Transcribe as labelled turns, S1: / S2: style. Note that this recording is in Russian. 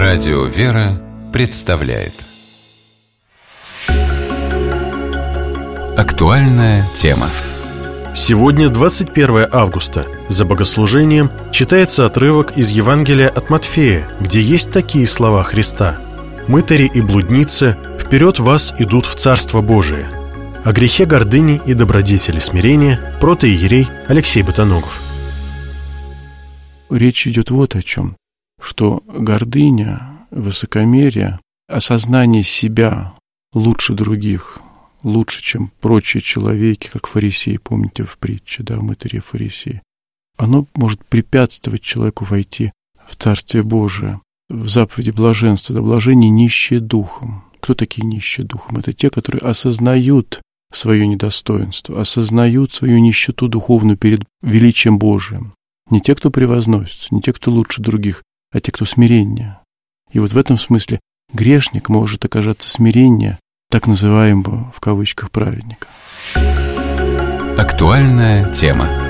S1: Радио «Вера» представляет актуальная тема.
S2: Сегодня 21 августа. За богослужением читается отрывок из Евангелия от Матфея, где есть такие слова Христа: «Мытари и блудницы вперед вас идут в Царство Божие». О грехе гордыни и добродетели смирения протоиерей Алексей Ботоногов.
S3: Речь идет вот о чем, что гордыня, высокомерие, осознание себя лучше других, лучше, чем прочие человеки, как фарисеи, помните в притче, да, мытари и фарисеи, оно может препятствовать человеку войти в Царствие Божие. В заповеди блаженства, да, блаженные нищие духом. Кто такие нищие духом? Это те, которые осознают свое недостоинство, осознают свою нищету духовную перед величием Божиим. Не те, кто превозносится, не те, кто лучше других, а те, кто смиреннее. И вот в этом смысле грешник может оказаться смиреннее так называемого в кавычках праведника.
S1: Актуальная тема.